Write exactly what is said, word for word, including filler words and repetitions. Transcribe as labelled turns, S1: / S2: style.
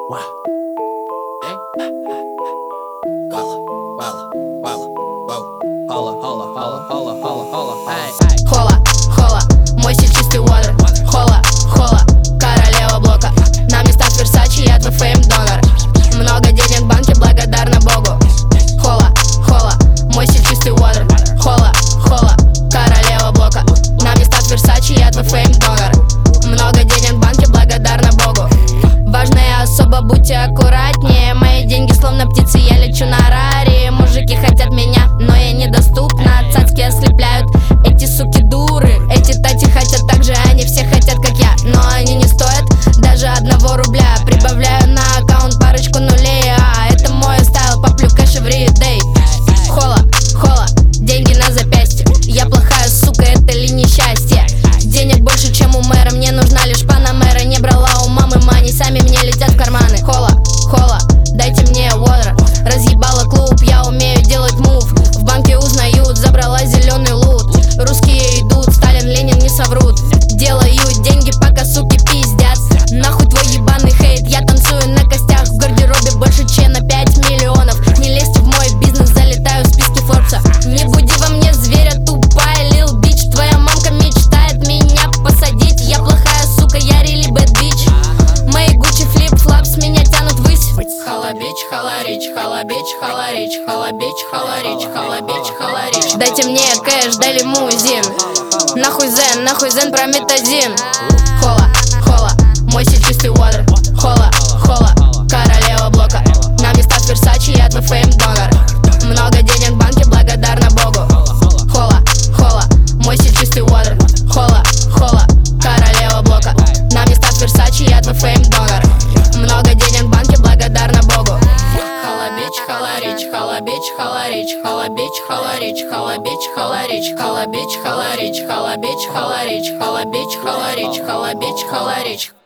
S1: Хола, хола, мой стиль чистый water. Хола, хола, королева блока. На местах Версачи, я твой фейм-донор. Много денег в банке, благодарна Богу. Хола, хола, мой стиль чистый water. Хола, хола, королева блока. На местах Версачи, я твой фейм-донор. Много денег в банке, благодарна Богу. Важная особа, будьте аккуратнее. Мои деньги словно птицы, я лечу на раре. Мужики хотят меня, но я недоступна. Цацки ослепляют, эти суки дуры. Эти тати хотят так же, они все хотят как я. Но они не стоят даже одного рубля. Прибавляю на аккаунт парочку нулей. А это мой стайл, поплю кэш everyday. Хола, хола, деньги на запястье. Я плохая сука, это ли несчастье? Денег больше, чем у мэра, мне нужна лишь панамера. Не брала у мамы мани, сами мне летят в карманы. Хола, хола, дайте мне water. Разъебала клуб, я умею делать мув. В банке узнают, забрала зеленый лут. Русские идут, Сталин, Ленин не соврут. Делаю деньги, пока суки пиздят. Нахуй твой ебаный хейт, я танцую на костях. В гардеробе больше, чем на пять миллионов. Не лезьте в мой бизнес, залетаю в списки Форбса. Не буди во мне зверя, тупая лил бич. Твоя мамка мечтает меня посадить. Я плохая сука, я really bad bitch. Мои Гуччи флип-флап с меня тянут ввысь. Халабич, халарич, халабич, халарич, халабич, халарич, халабич, халарич. Дайте мне кэш, дай лимузин. Нахуй зен, нахуй зен прометазин. Хола, хола, мой стиль чистый water. Хола, хола, королева блока. На местах Версачи, я твой фейм-донор. Много денег в банке, благодарна Богу. Хола, хола, мой стиль чистый water. Хола, хола, королева блока. На местах Версачи, я твой фейм-донор. Много денег в банке, благодарна Богу. Халабич, халарич, халабич, халарич, халабич, халарич, халабич, халарич, халабич, халарич, халабич, халарич, халабич, халарич, халабич, халарич.